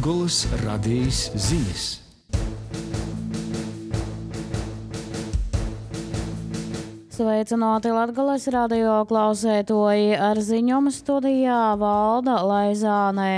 Latgoles radijas ziņas. Sveicināti Latgoles radio klausētoji, ar ziņojumu studijā Valda Laizāne.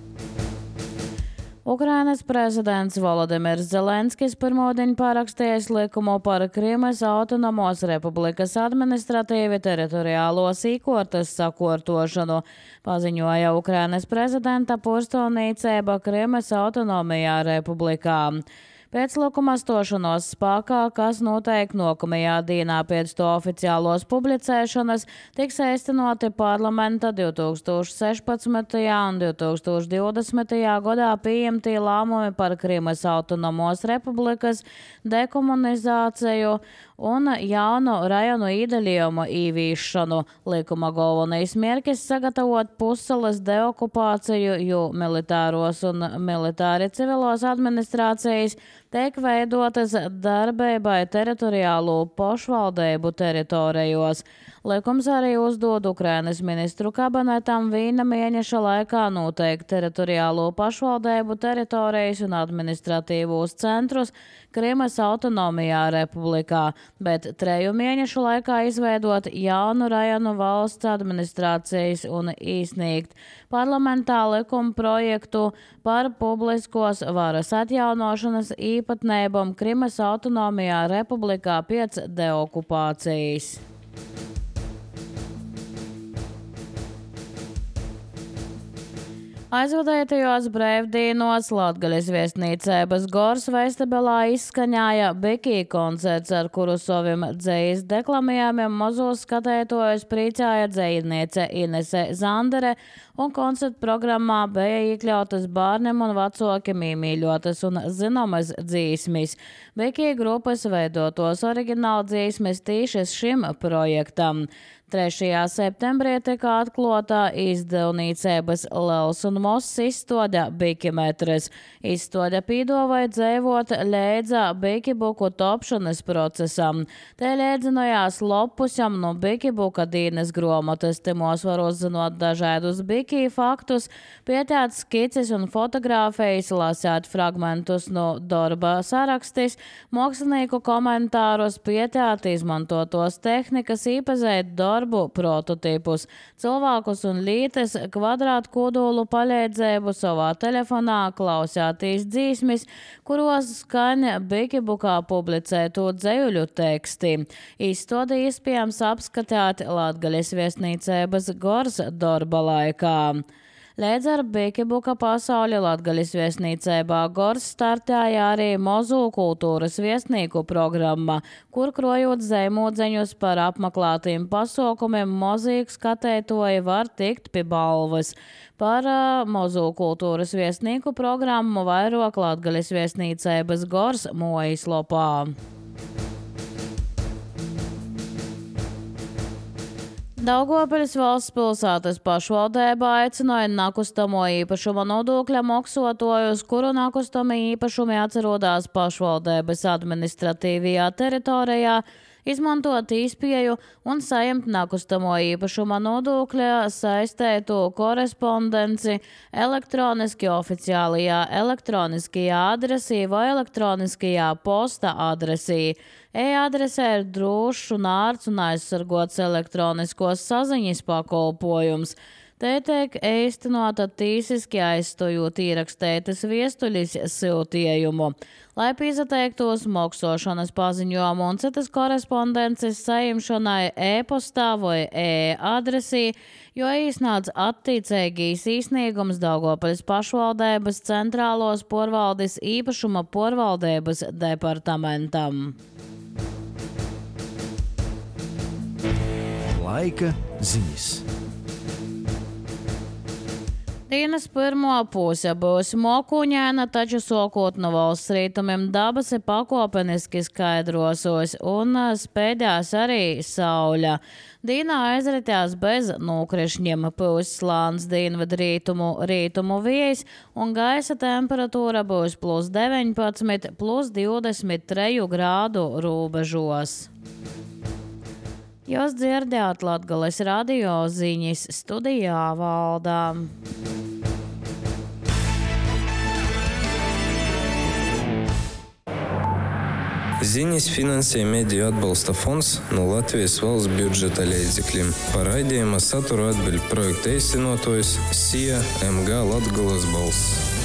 Ukrainas prezidents Volodimirs Zelenskis pirmdien parakstījis likumu par Krimas autonomos republikas administratīvi teritoriālo sīkotnes sakārtošanu, paziņoja Ukrainas prezidenta purstonīcība Krimas autonomijā republikā. Pēc likuma stošanos spēkā, kas notiek nākamajā dienā pēc to oficiālos publicēšanas, tiks īstenoti parlamenta 2016. un 2020. gadā pieņemtie lēmumi par Krimas autonomos republikas dekomunizāciju un jaunu rajonu iedalījumu īvīšanu. Likuma galvenais mērķis sagatavot pussalas deokupāciju, jo militāros un militāri civilos administrācijas tiek veidotas darbībai teritoriālo pašvaldību teritorijos. Likums arī uzdod Ukrainas ministru kabinetam viena mēneša laikā noteikt teritoriālo pašvaldību teritorijas un administratīvos centrus Krimas autonomijā republikā, bet 3 mēnešu laikā izveidot jaunu rajonu valsts administrācijas un īsniegt parlamentā likuma projektu par publiskos varas atjaunošanas īpatnībām Krimas autonomijā republikā pēc deokupācijas. Aizvadētajos brīvdienos Latgoles viesnīcības Gors vestibulā izskaņāja Bikī koncerts, ar kuru saviem dzejas deklamējumiem mazos skatētojus priecāja dzejniece Inese Zandere, un koncerta programmā bija iekļautas bērniem un vecākiem iemīļotas un zināmas dzīsmes. Bikī grupas veidotos oriģināla dzīsmes tīšas šim projektam. 3. septembrī tika atklāta izdevniecības Liels un Mozs izstāde Bikimetrs. Izstāde piedāvāja dzīvot līdz Bikibuku tapšanas procesam. Te līdzinājās lapusam no Bikibuka dienas grāmatas. Timos var uzzinot dažādus Biki faktus, pietēt skices un fotogrāfijas, lasēt fragmentus no darba sarakstis, mākslinieku komentārus, pietēt izmantotos tehnikas, īpazēt darbu prototipus, cilvēkus un lītes, kvadrātkodolu palīdzību savā telefonā, klausētīs dzīsmes, kuros skaņa Bikibukā publicēto dzejuļu teksti. Izstādi iespējams apskatīt Latgoles viesnīcības Gors darba laikā. Līdz ar Bikibuka pasauli Latgoles viesnīcībā Gors startēja arī Mozu kultūras viesnīku programma, kur krojot zemūdzeņus par apmeklētiem pasaukumiem mozīku skatētoji var tikt pie balvas. Par Mozu kultūras viesnīku programmu vairāk Latgoles viesnīcības Gors mājaslapā. Daugavpils valsts pilsētas pašvaldība aicināja nekustamo īpašuma nodokļa maksātājus, kuru nekustami īpašumi atrodas pašvaldības administratīvajā teritorijā, izmantot iespēju un saņemt nekustamo īpašuma nodokļa saistētu korespondenci elektroniski oficiālajā elektroniskajā adresī vai elektroniskajā posta adresī. E-adresē ir drošs un ārts un aizsargots elektroniskos saziņas pakalpojums. Te tiek īstenota tīsiski aizstojot ierakstētas viestuļas siltējumu. Lai piesateiktos maksāšanas paziņojumu un citas korespondences saimšanai e-postā vai e-adresī, jo iesnāc attiecīgīs īsniegums Daugavpils pašvaldības centrālos porvaldes īpašuma porvaldības departamentam. Laika ziņas. Dienas pirmā puse būs mokuņaina, taču sākot no valsts rietumiem dabas pakāpeniski skaidrosos un spēdās arī saule. Dienā aizritās bez nokrišņiem, pūs slāns dienvidu rītumu vējs un gaisa temperatūra būs +19, +23 grādu robežos. Jūs dzirdējāt Latgoles radio ziņas, studijā Valdā. Ziņas finansē Mediju atbalsta fonds no Latvijas valsts budžeta līdzekļiem. Par raidījuma saturu atbild projekta īstenotājs SIA MG Latgulas balss.